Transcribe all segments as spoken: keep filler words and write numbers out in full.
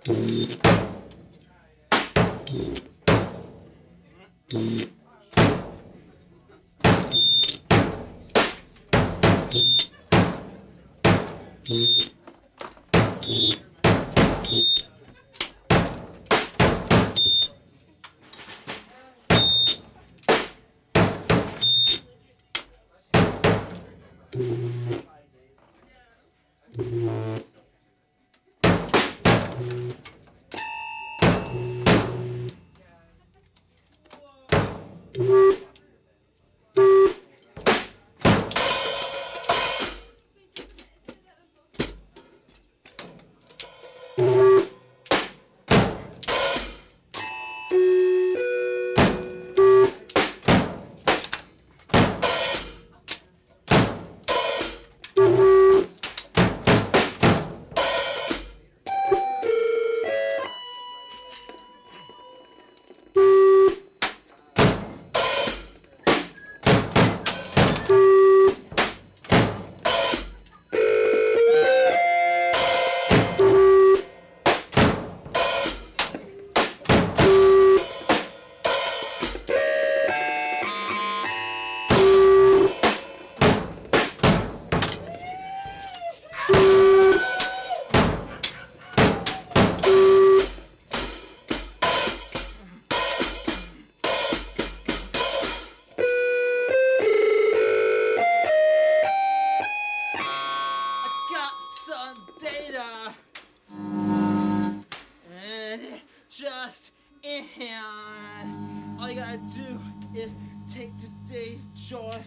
just in. All you gotta do is take today's joy,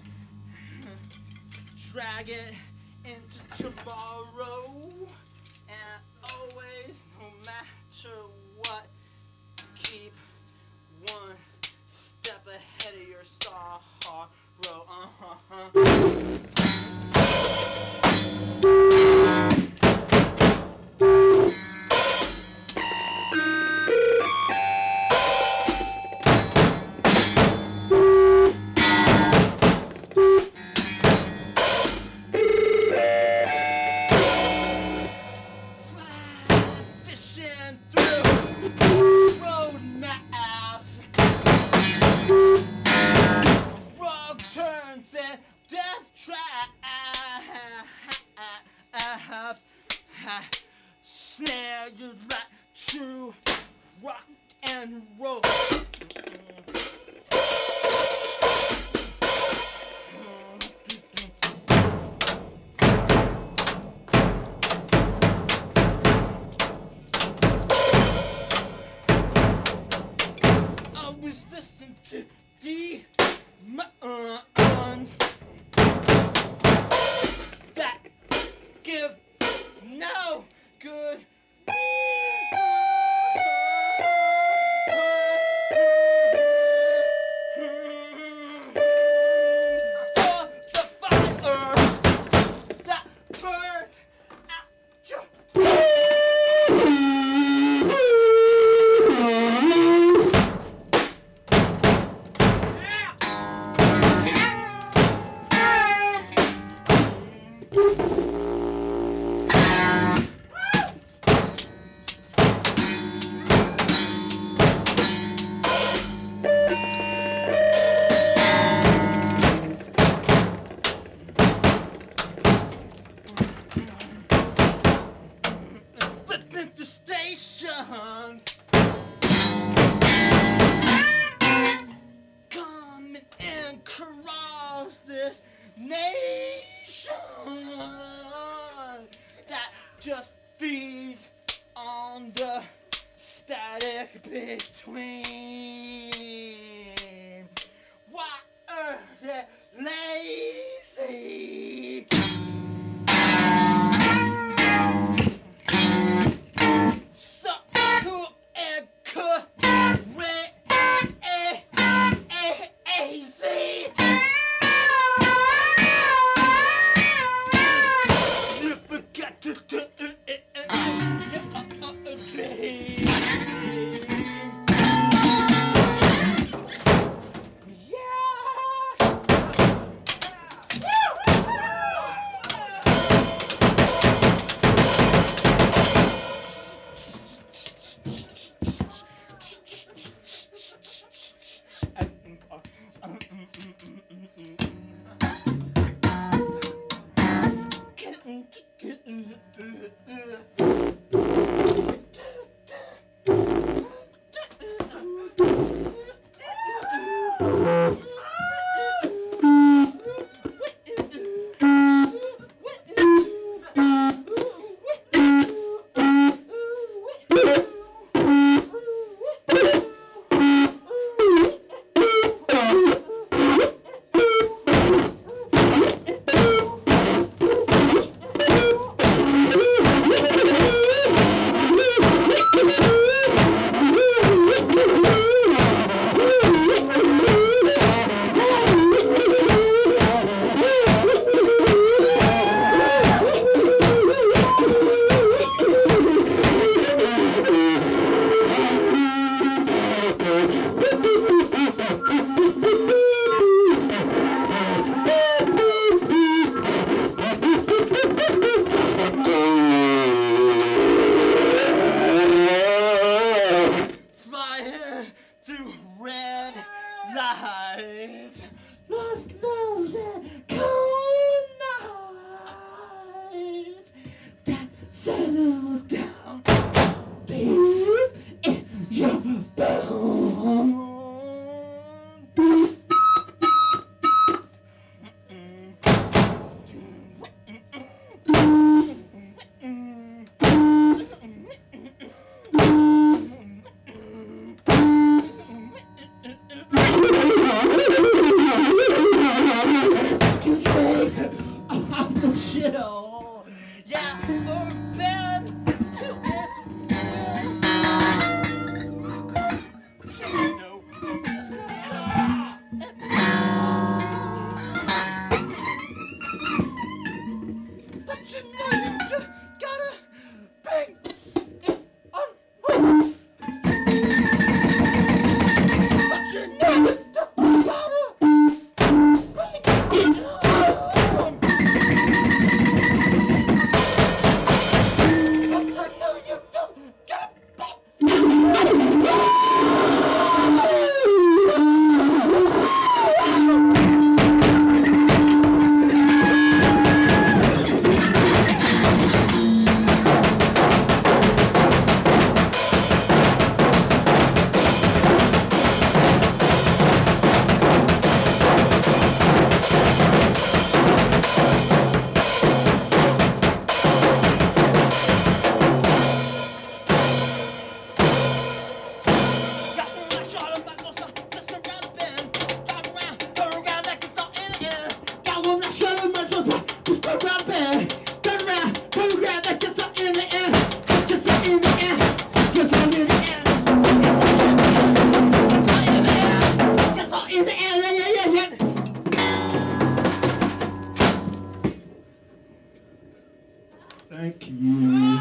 drag it into tomorrow, and always, no matter what, keep one step ahead of your sorrow. Uh-huh. Snare you like true rock and roll. Always listen to the mountains that give no good. Coming and across this nation that just feeds on the static between. Why are they lazy? Flying through red lights, lost loves and cold nights that settle down deep in your bones. Chill, yeah, or bend to its will. But you know, you just gotta know. But you know, you just gotta bang it on home. But you know, you just gotta bang it on home. Thank you.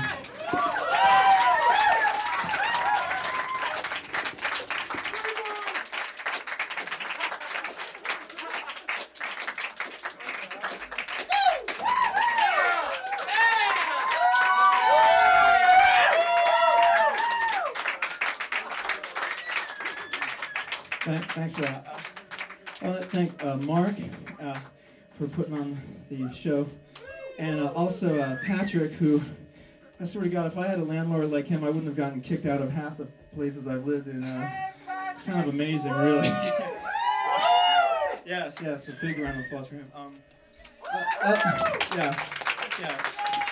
Thanks for that. I want to thank uh, Mark uh, for putting on the show, and uh, also uh, Patrick, who, I swear to God, if I had a landlord like him, I wouldn't have gotten kicked out of half the places I've lived in. Uh, it's kind of amazing, really. Yes, yes, a big round of applause for him. Um, uh, uh, yeah, yeah.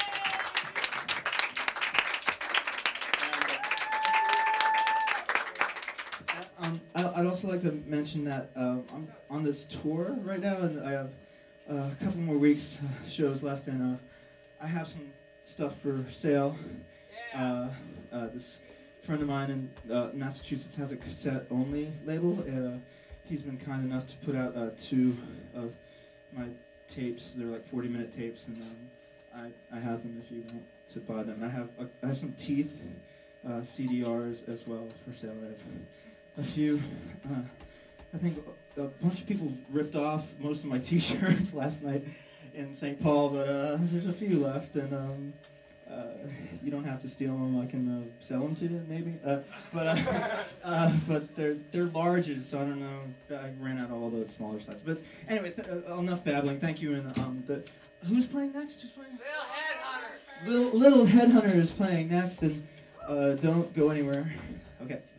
Um, I'd also like to mention that uh, I'm on this tour right now, and I have uh, a couple more weeks uh, shows left, and uh, I have some stuff for sale. Uh, uh, this friend of mine in uh, Massachusetts has a cassette-only label, and uh, he's been kind enough to put out uh, two of my tapes. They're like forty-minute tapes, and um, I, I have them if you want to buy them. I have, uh, I have some Teeth uh, C D Rs as well for sale. I have a few. Uh, I think a, a bunch of people ripped off most of my T-shirts last night in Saint Paul, but uh, there's a few left, and um, uh, you don't have to steal them. I can uh, sell them to you, maybe. Uh, but uh, uh, but they're they're larges, so I don't know. I ran out of all the smaller sizes. But anyway, th uh, enough babbling. Thank you. And um, the who's playing next? Who's playing? Little Headhunter. Little Little Headhunter is playing next, and uh, don't go anywhere. Okay.